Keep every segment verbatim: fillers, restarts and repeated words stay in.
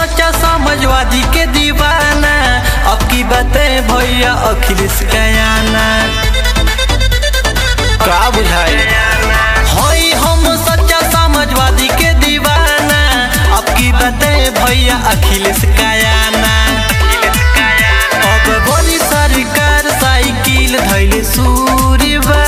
सच्चा समाजवादी के दीवाना, अब की बातें भैया अखिलेश कयाना का बुझाई। हई हम सच्चा समाजवादी के दीवाना, अब की बातें भैया अखिलेश कयाना। अब बनी सरकार साइकिल धैले सूरीबा,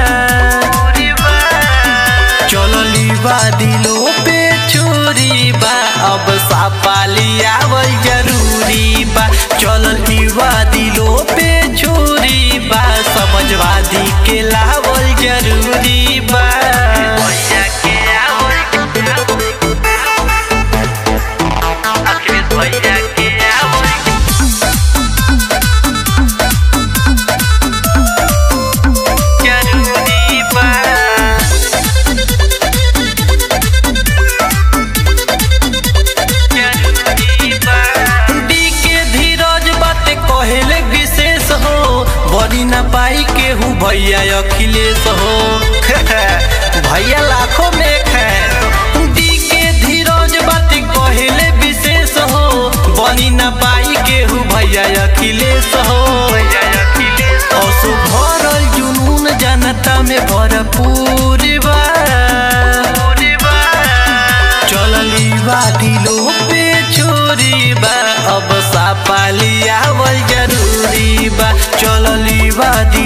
चलली बा दिलों पे छुरी बा, अब सापाली आवल जरूरी बा। चलली बा दिलों पे छुरी बा, समाजवादी के लावल जरूरी बा। भैया के आवल अखिलेश भैया के आवल जरूरी बा। बनी न पाई केहू भैया अखिलेश हो भैया लाखों में है। दी के धीरज बात कहले विशेष हो, बनी न पाई केहू भैया अखिलेश हो। असु भरल जुनून जनता में भरपूर बा, चलली बा दिलों पे छोरी बा, अब सापाली आवल जरूरी बा। चलली बा